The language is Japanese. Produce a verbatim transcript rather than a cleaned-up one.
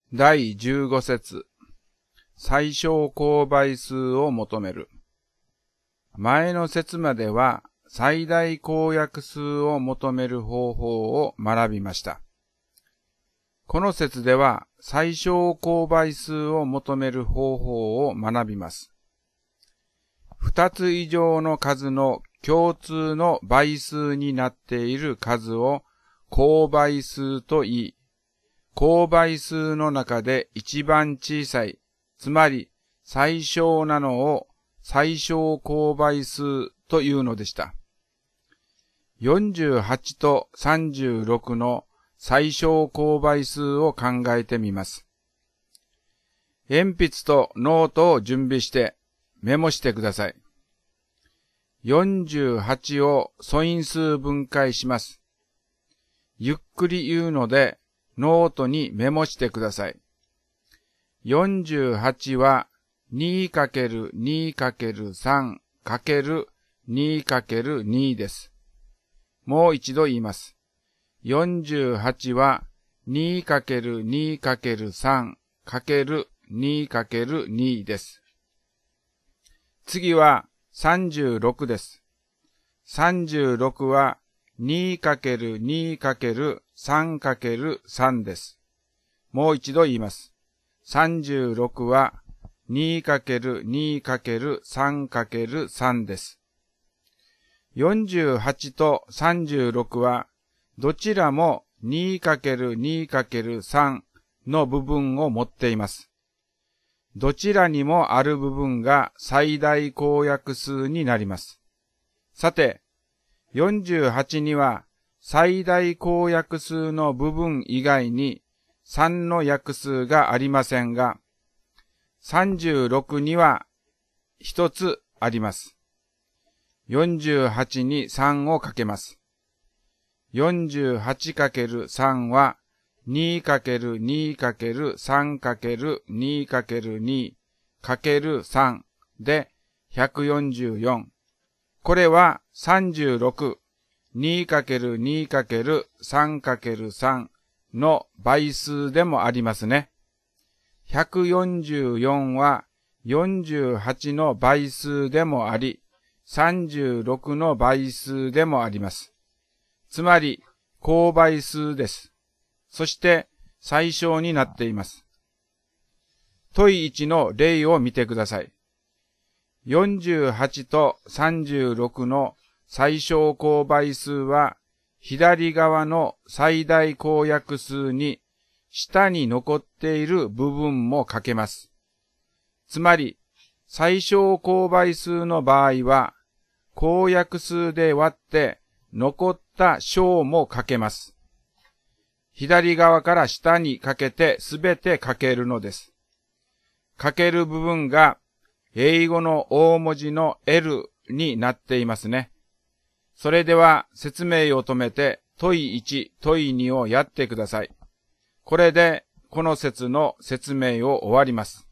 だいじゅうご節、最小公倍数を求める。前の節までは最大公約数を求める方法を学びました。この節では最小公倍数を求める方法を学びます。二つ以上の数の共通の倍数になっている数を公倍数と言い、公倍数の中で一番小さい、つまり最小なのを最小公倍数というのでした。よんじゅうはちとさんじゅうろくの最小公倍数を考えてみます。鉛筆とノートを準備してメモしてください。よんじゅうはちを素因数分解します。ゆっくり言うのでノートにメモしてください。よんじゅうはちは にかけるにかけるさんかけるにかけるに です。もう一度言います。よんじゅうはちは にかけるにかけるさんかけるにかけるに です。次はさんじゅうろくです。さんじゅうろくは にかけるにかけるさんかけるさん です。もう一度言います。さんじゅうろくは にかけるにかけるさんかけるさん です。よんじゅうはちとさんじゅうろくはどちらも にかけるにかけるさん の部分を持っています。どちらにもある部分が最大公約数になります。さて、よんじゅうはちには最大公約数の部分以外にさんの約数がありませんが、さんじゅうろくにはひとつあります。よんじゅうはちにさんをかけます。よんじゅうはちかけるさん は にかけるにかけるさんかけるにかけるにかけるさん でひゃくよんじゅうよん。これはさんじゅうろく、にかけるにかけるさんかけるさん の倍数でもありますね。ひゃくよんじゅうよんはよんじゅうはちの倍数でもあり、さんじゅうろくの倍数でもあります。つまり、公倍数です。そして、最小になっています。問いいちの例を見てください。よんじゅうはちとさんじゅうろくの最小公倍数は、左側の最大公約数に、下に残っている部分もかけます。つまり、最小公倍数の場合は、公約数で割って残った小もかけます。左側から下にかけてすべてかけるのです。かける部分が英語の大文字の エル になっていますね。それでは説明を止めて問いいち、問いにをやってください。これでこの節の説明を終わります。